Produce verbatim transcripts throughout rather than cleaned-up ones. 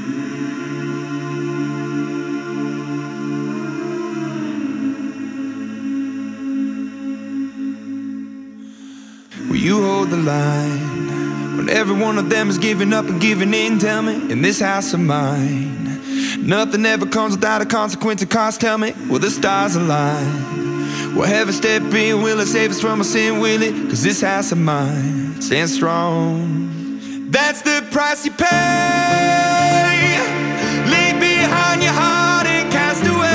Will you hold the line when every one of them is giving up and giving in? Tell me, in this house of mine, nothing ever comes without a consequence of cost. Tell me, will the stars align? Will heaven step in? Will it save us from our sin? Will it? Cause this house of mine stands strong. That's the price you pay. Leave behind your heart and cast away.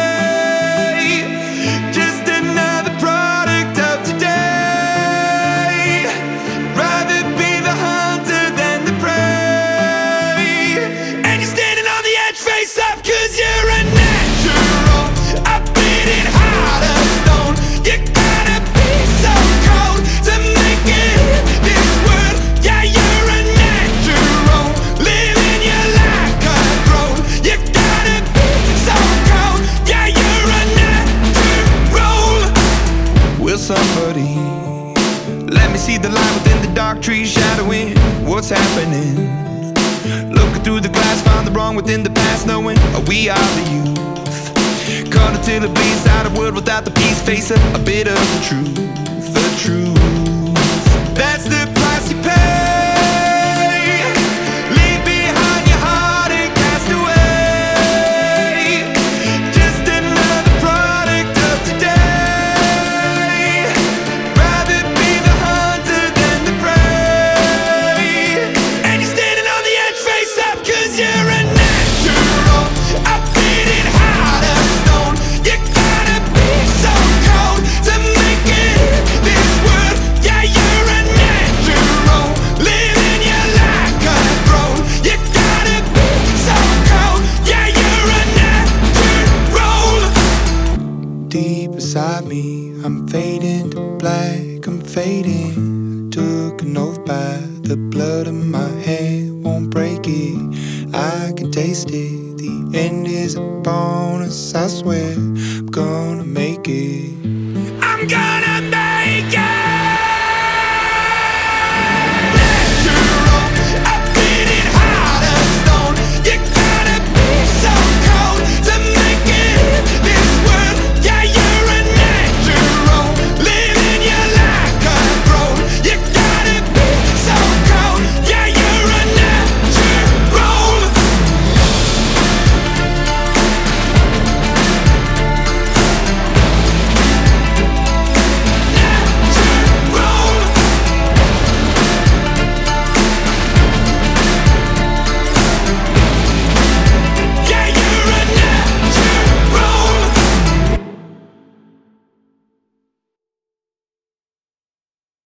Just another product of today. Rather be the hunter than the prey. And you're standing on the edge, face up, cause you're a natural. A bleeding heart of stone. You gotta be so cold to make it in this world. Yeah, you're a natural, living your life cutthroat. You gotta be so cold. Yeah, you're a natural. Will somebody let me see the light within the dark trees shadowing what's happening? Looking through the glass, find the wrong within the past, knowing we are the youth. Caught until it bleeds out of world without the peace, face a, a bit of the truth, the truth. That's the price you pay. Leave behind your heart and cast away. Just another product of today. Rather be the hunter than the prey. And you're standing on the edge, face up, cause you're a natural. A bleeding heart of stone. You gotta be so cold to make it in this world. Yeah, you're a natural, living your life cutthroat. You gotta be so cold. Yeah, you're a natural. Deep inside me, I'm fading to black, I'm fading. Took an oath by the blood in my hand, won't break it. I can taste it. The end is a bonus, I swear. I'm gonna make it. I'm gonna